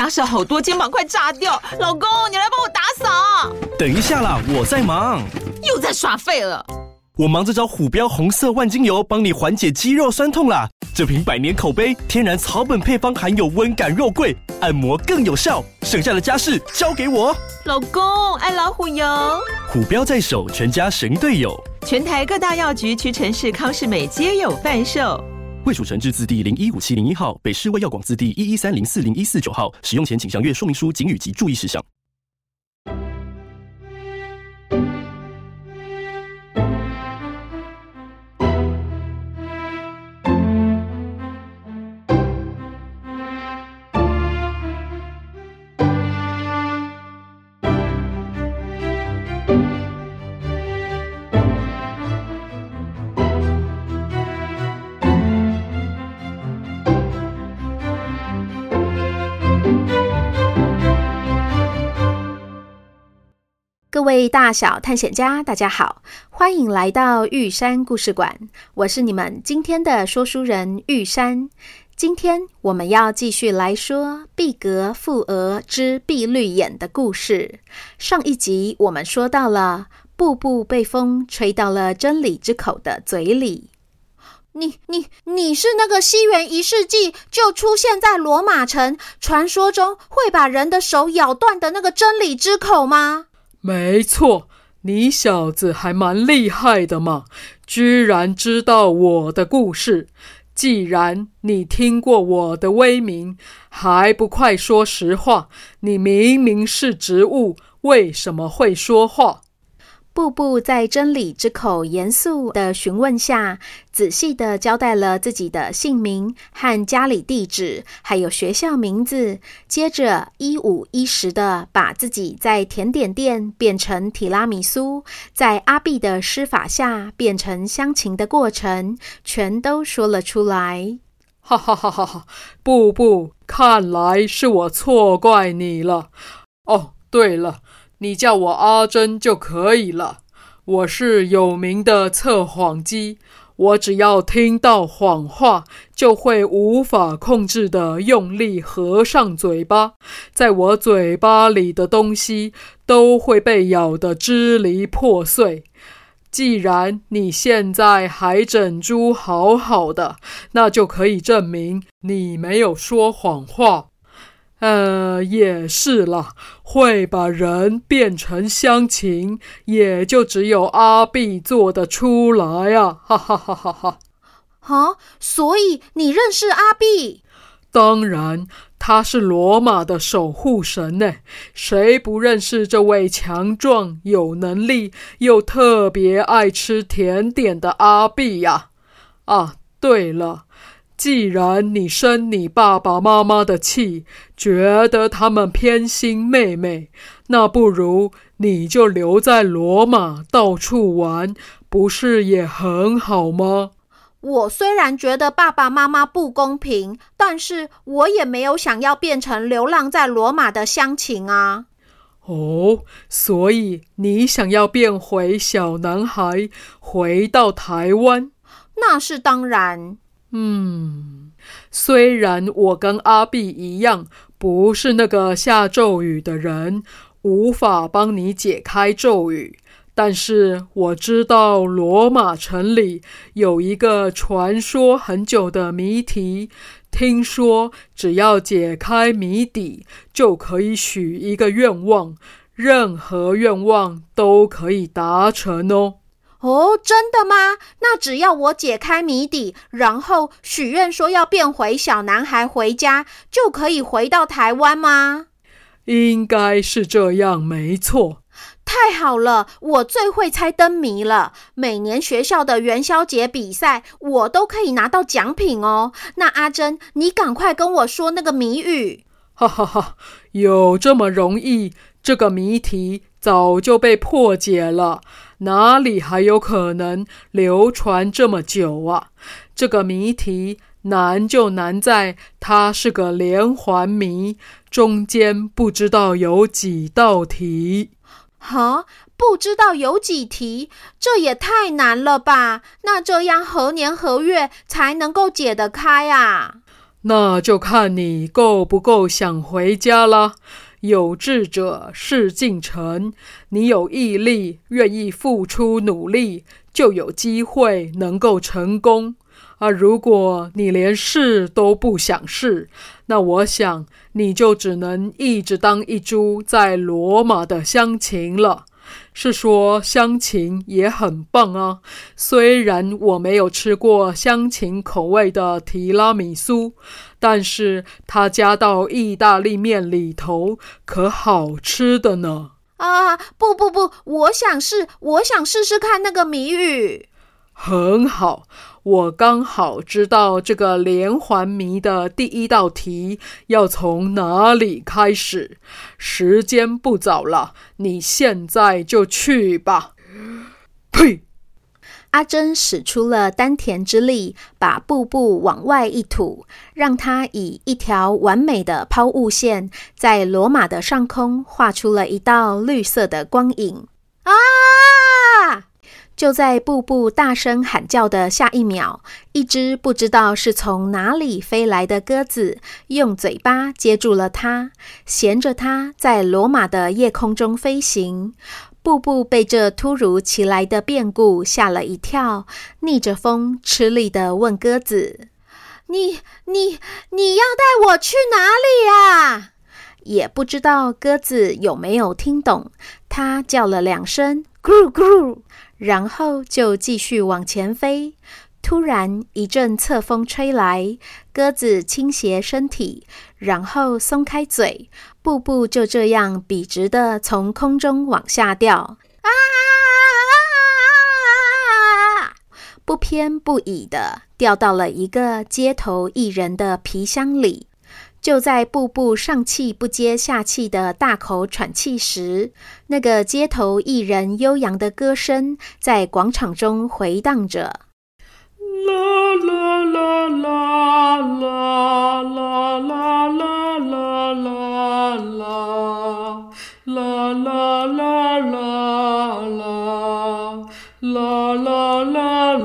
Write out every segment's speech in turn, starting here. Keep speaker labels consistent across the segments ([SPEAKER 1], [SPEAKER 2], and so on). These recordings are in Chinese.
[SPEAKER 1] 家事好多，肩膀快炸掉。老公，你来帮我打扫。
[SPEAKER 2] 等一下啦，我在忙。
[SPEAKER 1] 又在耍废了。
[SPEAKER 2] 我忙着找虎标红色万金油，帮你缓解肌肉酸痛啦。这瓶100年口碑，天然草本配方，含有温感肉桂，按摩更有效。剩下的家事交给我。
[SPEAKER 1] 老公，爱老虎油。
[SPEAKER 2] 虎标在手，全家神队友。
[SPEAKER 1] 全台各大药局、屈臣氏、康是美皆有贩售。
[SPEAKER 2] 卫署成字字第015701号，北市卫药广字第113040149号。使用前请详阅说明书、警语及注意事项。
[SPEAKER 3] 各位大小探险家，大家好，欢迎来到玉山故事馆，我是你们今天的说书人玉山。今天我们要继续来说毕格覆额之碧绿眼的故事。上一集我们说到了步步被风吹到了真理之口的嘴里。你是那个西元1世纪就出现在罗马城，传说中会把人的手咬断的那个真理之口吗？
[SPEAKER 4] 没错，你小子还蛮厉害的嘛，居然知道我的故事。既然你听过我的威名，还不快说实话，你明明是植物，为什么会说话？
[SPEAKER 3] 步步在真理之口严肃的询问下，仔细地交代了自己的姓名和家里地址，还有学校名字。接着一五一十地把自己在甜点店变成提拉米苏，在阿碧的施法下变成香芹的过程，全都说了出来。
[SPEAKER 4] 哈哈哈哈！步步，看来是我错怪你了。哦，对了，你叫我阿珍就可以了。我是有名的测谎机，我只要听到谎话，就会无法控制地用力合上嘴巴，在我嘴巴里的东西都会被咬得支离破碎。既然你现在还整株好好的，那就可以证明你没有说谎话。也是啦，会把人变成香芹，也就只有阿碧做得出来啊！哈哈哈哈哈！
[SPEAKER 3] 啊，所以你认识阿碧？
[SPEAKER 4] 当然，他是罗马的守护神呢，谁不认识这位强壮、有能力又特别爱吃甜点的阿碧呀？啊，对了，既然你生你爸爸妈妈的气，觉得他们偏心妹妹，那不如你就留在罗马到处玩，不是也很好吗？
[SPEAKER 3] 我虽然觉得爸爸妈妈不公平，但是我也没有想要变成流浪在罗马的香芹啊。
[SPEAKER 4] 哦，所以你想要变回小男孩，回到台湾？
[SPEAKER 3] 那是当然。
[SPEAKER 4] 虽然我跟阿碧一样，不是那个下咒语的人，无法帮你解开咒语，但是我知道罗马城里有一个传说很久的谜题，听说只要解开谜底，就可以许一个愿望，任何愿望都可以达成哦。
[SPEAKER 3] 哦，真的吗？那只要我解开谜底，然后许愿说要变回小男孩回家，就可以回到台湾吗？
[SPEAKER 4] 应该是这样，没错。
[SPEAKER 3] 太好了，我最会猜灯谜了。每年学校的元宵节比赛，我都可以拿到奖品哦。那阿珍，你赶快跟我说那个谜语。
[SPEAKER 4] 哈哈哈，有这么容易？这个谜题早就被破解了，哪里还有可能流传这么久啊？这个谜题难就难在它是个连环谜，中间不知道有几道题。
[SPEAKER 3] 不知道有几题？这也太难了吧？那这样何年何月才能够解得开啊？
[SPEAKER 4] 那就看你够不够想回家了。有志者事竟成，你有毅力，愿意付出努力，就有机会能够成功。如果你连试都不想试，那我想你就只能一直当一株在罗马的香芹了。是说香芹也很棒啊，虽然我没有吃过香芹口味的提拉米苏，但是它加到意大利面里头可好吃的呢。
[SPEAKER 3] 不，我想试试看那个谜语。
[SPEAKER 4] 很好，我刚好知道这个连环谜的第一道题要从哪里开始。时间不早了，你现在就去吧。呸！
[SPEAKER 3] 阿珍使出了丹田之力，把布布往外一吐，让它以一条完美的抛物线，在罗马的上空画出了一道绿色的光影。就在布布大声喊叫的下一秒，一只不知道是从哪里飞来的鸽子用嘴巴接住了它，衔着它在罗马的夜空中飞行。布布被这突如其来的变故吓了一跳，逆着风吃力地问鸽子：你要带我去哪里啊？也不知道鸽子有没有听懂，它叫了2声咕咕，然后就继续往前飞。突然一阵侧风吹来，鸽子倾斜身体，然后松开嘴，布布就这样笔直地从空中往下掉。不偏不倚地掉到了一个街头艺人的皮箱里。就在布布上气不接下气的大口喘气时，那个街头艺人悠扬的歌声在广场中回荡着。
[SPEAKER 4] 啦啦啦啦啦啦啦啦啦啦啦啦啦啦啦啦啦啦啦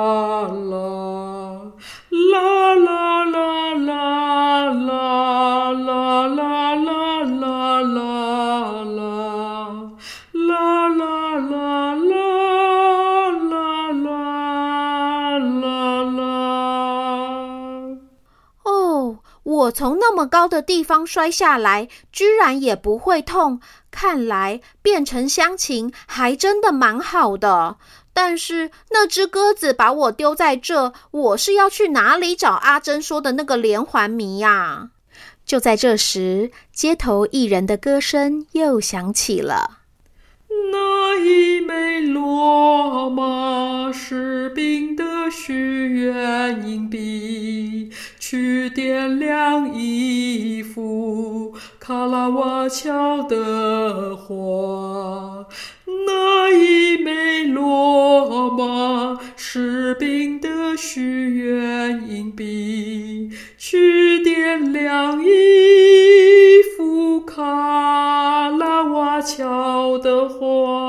[SPEAKER 3] 我从那么高的地方摔下来，居然也不会痛，看来变成香芹还真的蛮好的。但是那只鸽子把我丢在这，我是要去哪里找阿珍说的那个连环谜呀？就在这时，街头艺人的歌声又响起了。
[SPEAKER 4] 那一枚罗马士兵的许愿硬币，去点亮一幅卡拉瓦乔的画。那一枚罗马士兵的许愿硬币，去点亮一幅卡拉瓦乔的画。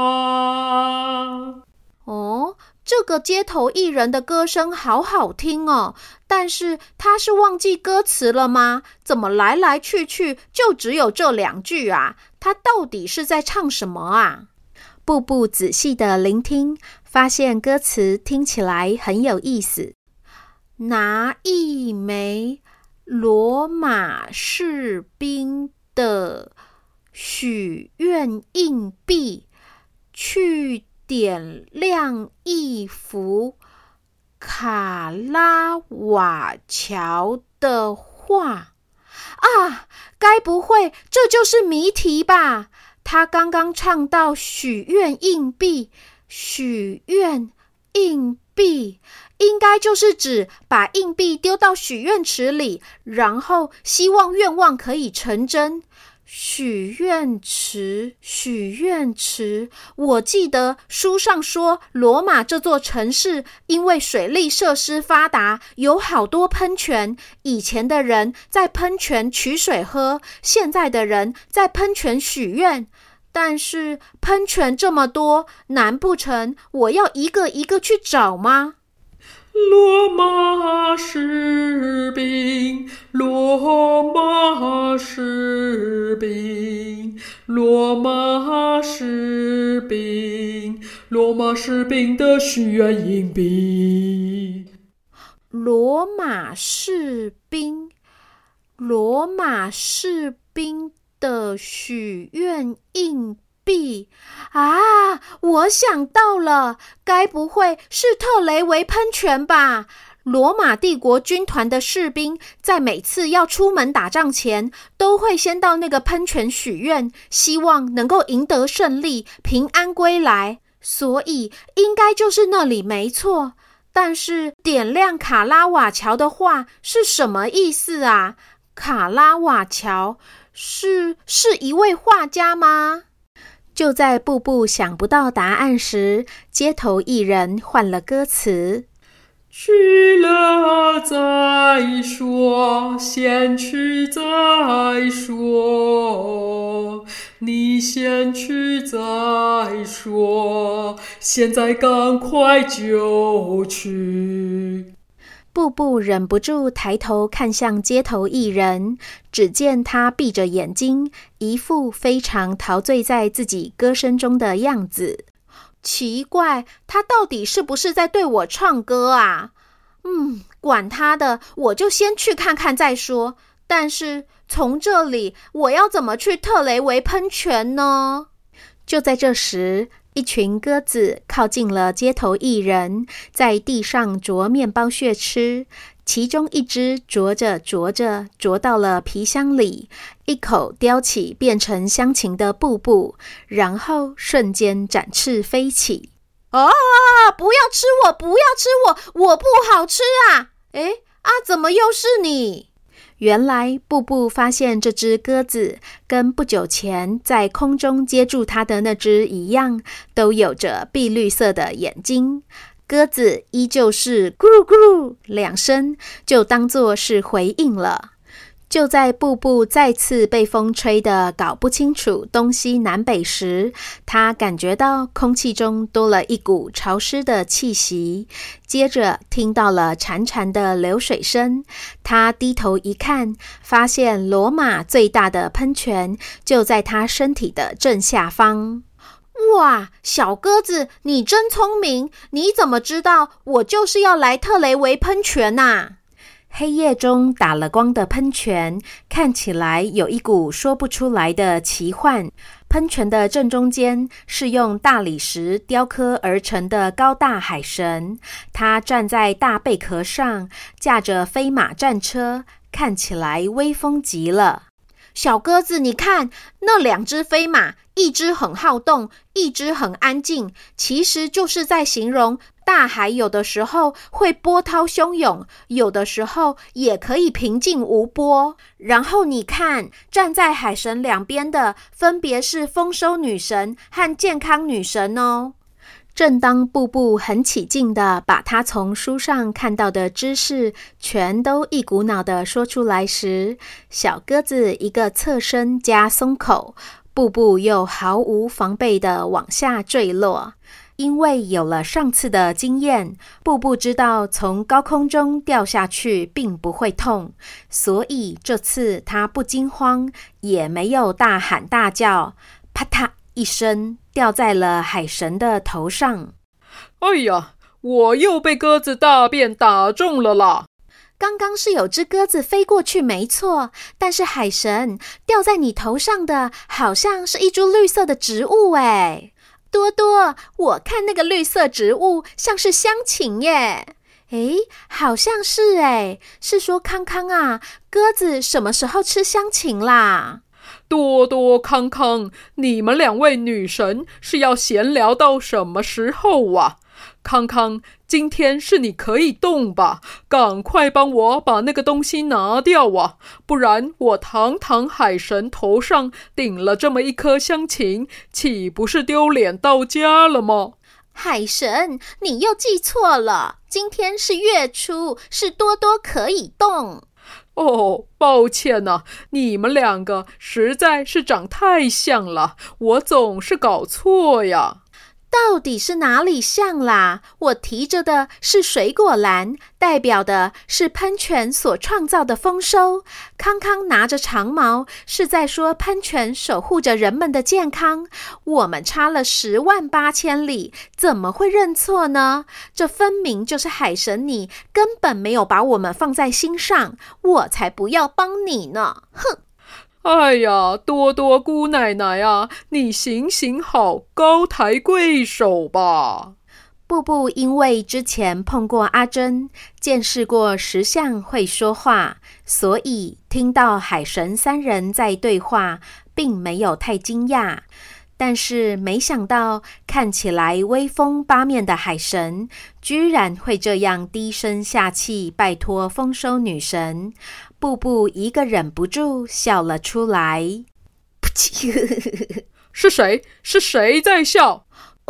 [SPEAKER 3] 这个街头艺人的歌声好好听哦，但是他是忘记歌词了吗？怎么来来去去就只有这2句啊？他到底是在唱什么啊？布布仔细的聆听，发现歌词听起来很有意思。拿一枚罗马士兵的许愿硬币，去点亮一幅卡拉瓦乔的画。该不会这就是谜题吧？他刚刚唱到许愿硬币，许愿硬币应该就是指把硬币丢到许愿池里，然后希望愿望可以成真。许愿池，我记得书上说罗马这座城市因为水利设施发达，有好多喷泉，以前的人在喷泉取水喝，现在的人在喷泉许愿。但是喷泉这么多，难不成我要一个一个去找吗？
[SPEAKER 4] 罗马士兵，罗马士兵，罗马士兵，罗马士兵的许愿硬币。
[SPEAKER 3] 罗马士兵，罗马士兵的许愿硬币啊！我想到了，该不会是特雷维喷泉吧？罗马帝国军团的士兵在每次要出门打仗前，都会先到那个喷泉许愿，希望能够赢得胜利，平安归来。所以应该就是那里没错。但是点亮卡拉瓦乔的画是什么意思啊？卡拉瓦乔是一位画家吗？就在布布想不到答案时，街头艺人换了歌词。
[SPEAKER 4] 去了再说，先去再说，你先去再说，现在赶快就去。
[SPEAKER 3] 布布忍不住抬头看向街头艺人，只见他闭着眼睛，一副非常陶醉在自己歌声中的样子。奇怪，他到底是不是在对我唱歌啊？管他的，我就先去看看再说。但是从这里，我要怎么去特雷维喷泉呢？就在这时，一群鸽子靠近了街头艺人，在地上啄面包屑吃。其中一只啄着啄到了皮箱里，一口叼起变成香芹的布布，然后瞬间展翅飞起。不要吃我，不要吃我，我不好吃啊！怎么又是你？原来布布发现这只鸽子跟不久前在空中接住它的那只一样，都有着碧绿色的眼睛。鸽子依旧是咕噜咕噜两声，就当作是回应了。就在布布再次被风吹得搞不清楚东西南北时，他感觉到空气中多了一股潮湿的气息，接着听到了潺潺的流水声。他低头一看，发现罗马最大的喷泉就在他身体的正下方。哇，小鸽子，你真聪明，你怎么知道我就是要来特雷维喷泉啊？黑夜中打了光的喷泉看起来有一股说不出来的奇幻。喷泉的正中间是用大理石雕刻而成的高大海神，他站在大贝壳上，驾着飞马战车，看起来威风极了。小鸽子，你看，那两只飞马，一只很好动，一只很安静，其实就是在形容大海有的时候会波涛汹涌，有的时候也可以平静无波。然后你看，站在海神两边的分别是丰收女神和健康女神哦。正当布布很起劲的把他从书上看到的知识全都一股脑的说出来时，小鸽子一个侧身加松口，布布又毫无防备的往下坠落。因为有了上次的经验，布布知道从高空中掉下去并不会痛，所以这次他不惊慌，也没有大喊大叫，啪嗒一声掉在了海神的头上。
[SPEAKER 4] 哎呀，我又被鸽子大便打中了啦！
[SPEAKER 3] 刚刚是有只鸽子飞过去没错，但是海神，掉在你头上的好像是一株绿色的植物耶。多多，我看那个绿色植物像是香芹耶。好像是耶，是说康康啊，鸽子什么时候吃香芹啦？
[SPEAKER 4] 多多康康，你们两位女神是要闲聊到什么时候啊？康康，今天是你可以动吧？赶快帮我把那个东西拿掉啊！不然我堂堂海神头上顶了这么一颗香芹，岂不是丢脸到家了吗？
[SPEAKER 3] 海神，你又记错了，今天是月初，是多多可以动。
[SPEAKER 4] 抱歉啊，你们两个实在是长太像了，我总是搞错呀。
[SPEAKER 3] 到底是哪里像啦？我提着的是水果篮，代表的是喷泉所创造的丰收。康康拿着长矛，是在说喷泉守护着人们的健康。我们差了108000里，怎么会认错呢？这分明就是海神你根本没有把我们放在心上，我才不要帮你呢！哼！
[SPEAKER 4] 哎呀，多多姑奶奶啊，你行行好，高抬贵手吧。
[SPEAKER 3] 布布因为之前碰过阿珍，见识过石像会说话，所以听到海神3人在对话，并没有太惊讶。但是没想到，看起来威风八面的海神，居然会这样低声下气拜托丰收女神。布布一个忍不住笑了出来。
[SPEAKER 4] 是谁？是谁在笑？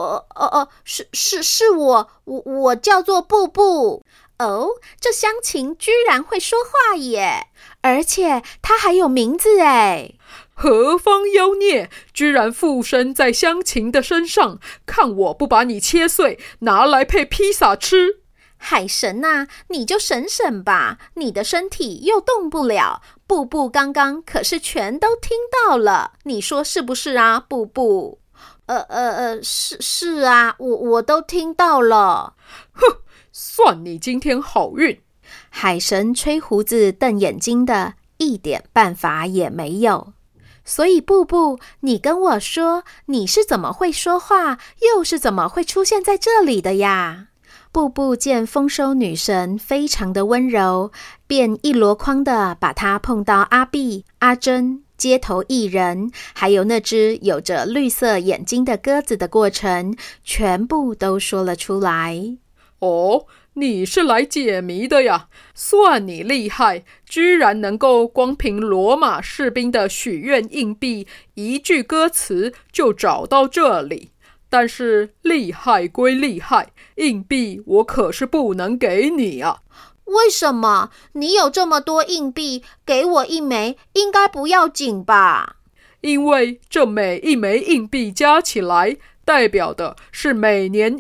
[SPEAKER 3] 是我叫做布布。哦，这乡情居然会说话耶！而且它还有名字耶！
[SPEAKER 4] 何方妖孽，居然附身在乡情的身上，看我不把你切碎，拿来配披萨吃！
[SPEAKER 3] 海神啊，你就省省吧，你的身体又动不了。布布刚刚可是全都听到了，你说是不是啊，布布？是啊，我都听到了。
[SPEAKER 4] 哼，算你今天好运。
[SPEAKER 3] 海神吹胡子瞪眼睛的，一点办法也没有。所以布布，你跟我说，你是怎么会说话，又是怎么会出现在这里的呀？布布见丰收女神非常的温柔，便一箩筐的把她碰到阿碧、阿珍、街头艺人，还有那只有着绿色眼睛的鸽子的过程，全部都说了出来。
[SPEAKER 4] 哦，你是来解谜的呀，算你厉害，居然能够光凭罗马士兵的许愿硬币一句歌词就找到这里。但是厉害归厉害，硬币我可是不能给你啊。
[SPEAKER 3] 为什么？你有这么多硬币，给我1枚应该不要紧吧？
[SPEAKER 4] 因为这每1枚硬币加起来代表的是每年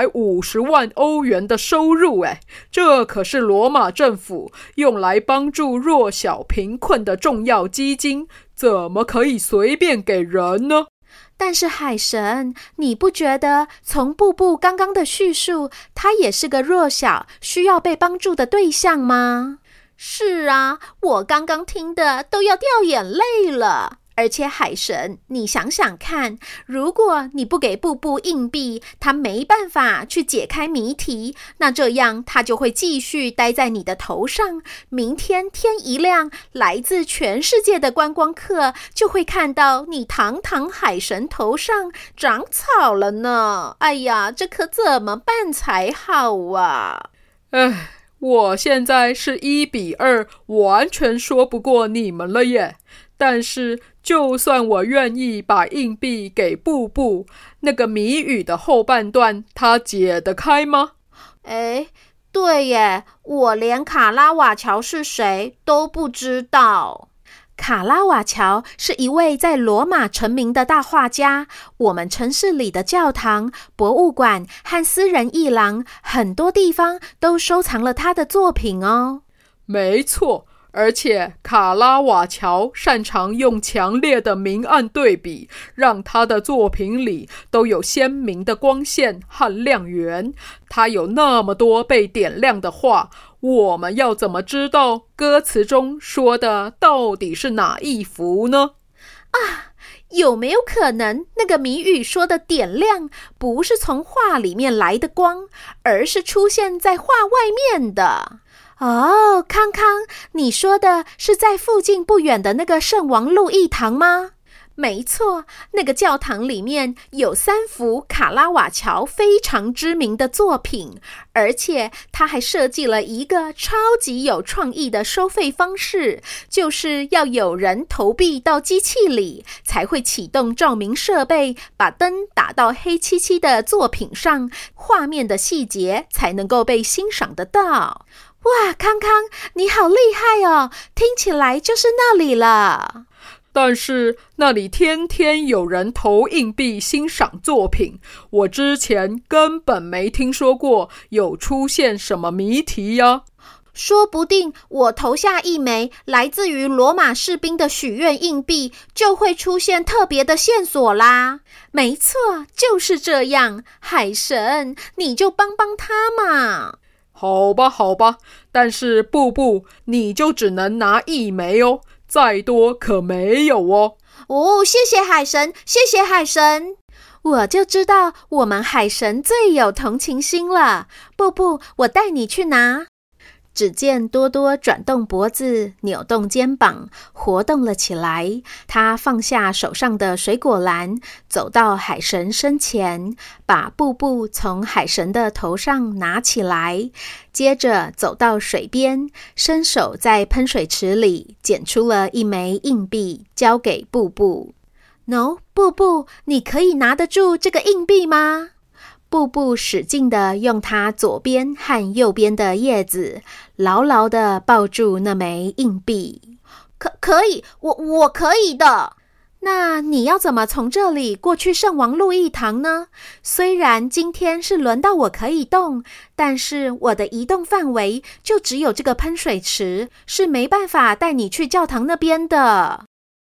[SPEAKER 4] 150万欧元的收入，这可是罗马政府用来帮助弱小贫困的重要基金，怎么可以随便给人呢？
[SPEAKER 3] 但是海神，你不觉得从布布刚刚的叙述，他也是个弱小需要被帮助的对象吗？是啊，我刚刚听的都要掉眼泪了。而且海神，你想想看，如果你不给布布硬币，他没办法去解开谜题，那这样他就会继续待在你的头上。明天天一亮，来自全世界的观光客就会看到你堂堂海神头上长草了呢。哎呀，这可怎么办才好啊？
[SPEAKER 4] 我现在是1比2，完全说不过你们了耶。但是就算我愿意把硬币给布布，那个谜语的后半段他解得开吗？
[SPEAKER 3] 对耶，我连卡拉瓦乔是谁都不知道。卡拉瓦乔是一位在罗马成名的大画家，我们城市里的教堂、博物馆和私人艺廊，很多地方都收藏了他的作品哦。
[SPEAKER 4] 没错，而且卡拉瓦乔擅长用强烈的明暗对比，让他的作品里都有鲜明的光线和亮源。他有那么多被点亮的画，我们要怎么知道歌词中说的到底是哪一幅呢？
[SPEAKER 3] 有没有可能那个谜语说的点亮不是从画里面来的光，而是出现在画外面的？康康，你说的是在附近不远的那个圣王路易堂吗？没错，那个教堂里面有3幅卡拉瓦乔非常知名的作品，而且他还设计了一个超级有创意的收费方式，就是要有人投币到机器里，才会启动照明设备，把灯打到黑漆漆的作品上，画面的细节才能够被欣赏得到。哇，康康，你好厉害哦，听起来就是那里了。
[SPEAKER 4] 但是那里天天有人投硬币欣赏作品，我之前根本没听说过有出现什么谜题呀。
[SPEAKER 3] 说不定我投下一枚来自于罗马士兵的许愿硬币，就会出现特别的线索啦。没错，就是这样。海神，你就帮帮他嘛。
[SPEAKER 4] 好吧，好吧，但是布布，你就只能拿1枚哦，再多可没有哦。
[SPEAKER 3] 哦，谢谢海神，谢谢海神。我就知道我们海神最有同情心了。布布，我带你去拿。只见多多转动脖子，扭动肩膀，活动了起来。他放下手上的水果篮，走到海神身前，把布布从海神的头上拿起来，接着走到水边，伸手在喷水池里捡出了1枚硬币，交给布布。喏，布布，你可以拿得住这个硬币吗？布布使劲地用他左边和右边的叶子牢牢地抱住那枚硬币。可以，我可以的。那你要怎么从这里过去圣王路易堂呢？虽然今天是轮到我可以动，但是我的移动范围就只有这个喷水池，是没办法带你去教堂那边的。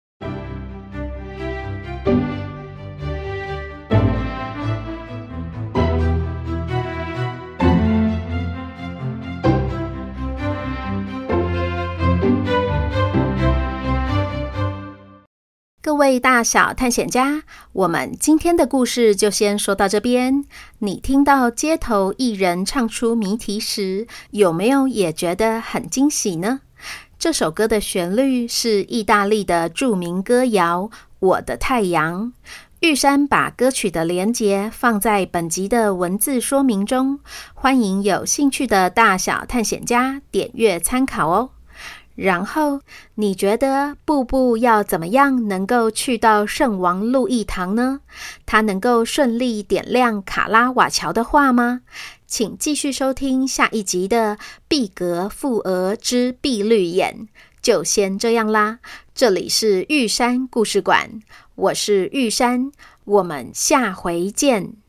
[SPEAKER 3] 各位大小探险家，我们今天的故事就先说到这边。你听到街头艺人唱出谜题时，有没有也觉得很惊喜呢？这首歌的旋律是意大利的著名歌谣《我的太阳》。玉山把歌曲的连结放在本集的文字说明中，欢迎有兴趣的大小探险家点阅参考哦。然后，你觉得布布要怎么样能够去到圣王路易堂呢？他能够顺利点亮卡拉瓦乔的画吗？请继续收听下一集的毕格富鹅之碧绿眼。就先这样啦，这里是玉山故事馆，我是玉山，我们下回见。